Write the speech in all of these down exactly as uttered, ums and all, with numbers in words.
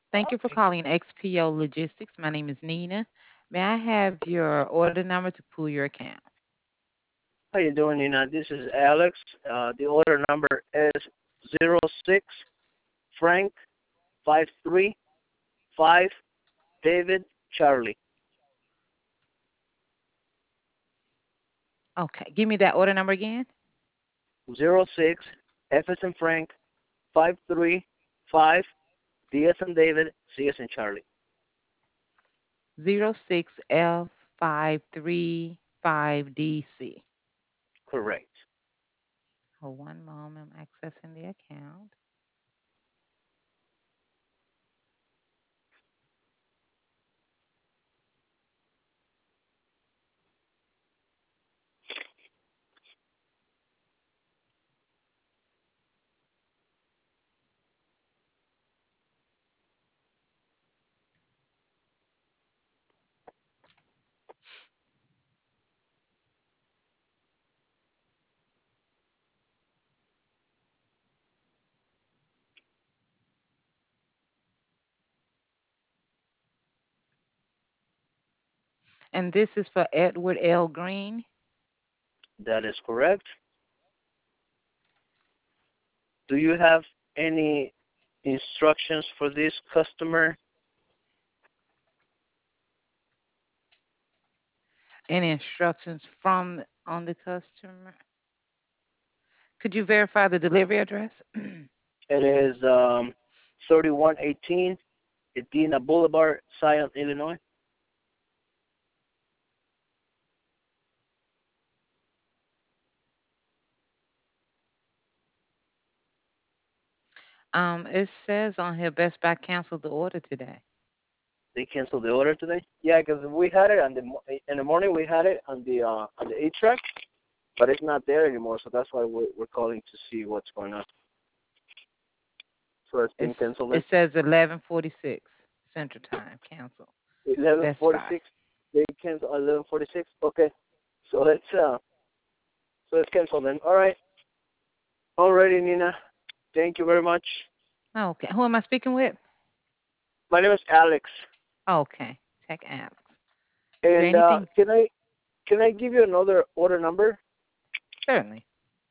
Thank you for calling X P O Logistics. My name is Nina. May I have your order number to pull your account? How you doing, Nina? This is Alex. Uh, the order number is zero six Frank five three five David Charlie. Okay, give me that order number again. Zero six F as in Frank five three five D as in David C as in Charlie. Zero six F five three five D C. Correct. Oh, one moment, I'm accessing the account. And this is for Edward L. Green. That is correct. Do you have any instructions for this customer? Any instructions from on the customer? Could you verify the delivery address? It is um, thirty-one eighteen Edina Boulevard, Zion, Illinois. um, it says on here Best Buy canceled the order today. They canceled the order today. Yeah, because we had it on the mo- in the morning. We had it on the uh, on the eight track, but it's not there anymore. So that's why we're, we're calling to see what's going on. So it's been It's canceled. it says eleven forty-six Central Time canceled. Eleven Best forty Buy. six. They canceled eleven forty six. Okay, so it's uh so it's canceled then. All right, alrighty, Nina. Thank you very much. Okay, who am I speaking with? My name is Alex, Okay, Tech Alex. Is there and uh, anything? can I can I give you another order number? Certainly.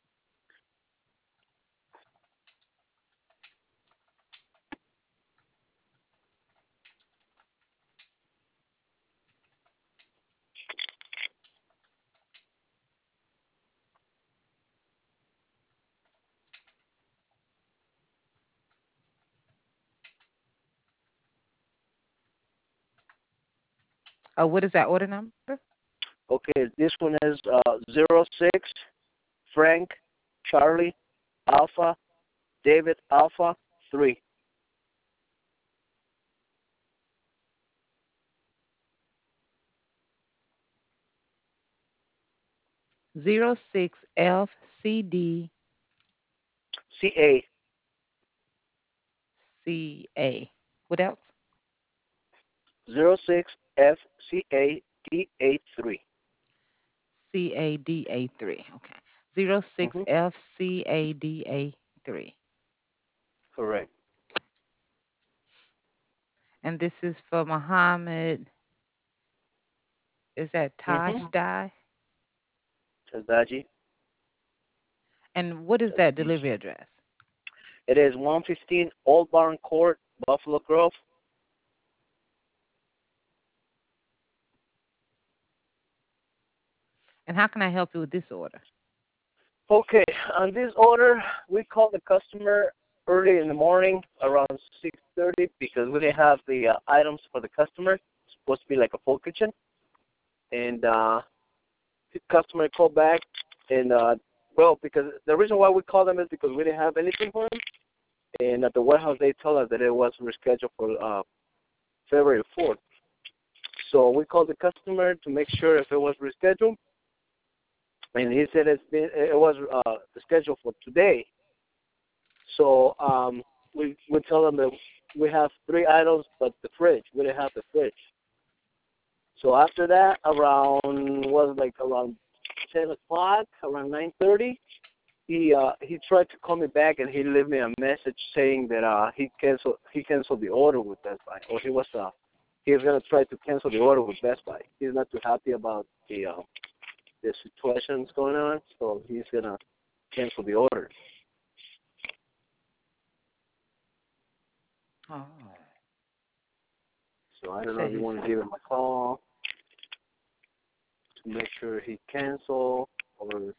Oh, what is that order number? Okay, this one is uh zero six Frank Charlie Alpha David Alpha three. Zero six F C D C A C A. What else? zero six F C A D A three. C A D A three. Okay. Zero six Mm-hmm. F C A D A three. Correct. And this is for Muhammad. Is that Mm-hmm. Tosh Dye? Tazaji. And what is that Taziji. delivery address? It is one fifteen Old Barn Court, Buffalo Grove. And how can I help you with this order? Okay, on this order, we called the customer early in the morning around six thirty because we didn't have the uh, items for the customer. It's supposed to be like a full kitchen. And uh, the customer called back and, uh, well, because the reason why we called them is because we didn't have anything for him. And at the warehouse, they told us that it was rescheduled for uh, February fourth. So we called the customer to make sure if it was rescheduled, and he said it's been, it was uh, scheduled for today. So um, we we tell them that we have three items, but the fridge, we didn't have the fridge. So after that, around was like around ten o'clock, around nine thirty, he uh he tried to call me back and he left me a message saying that uh he canceled he canceled the order with Best Buy, or he was uh he was gonna try to cancel the order with Best Buy. He's not too happy about the uh, the situations going on, so he's gonna cancel the order. Oh. So I don't know So if you he's want to give him a call to make sure he cancel or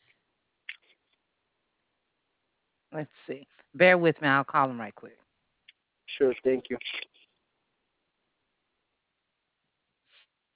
let's see. Bear with me, I'll call him right quick. sure. Thank you.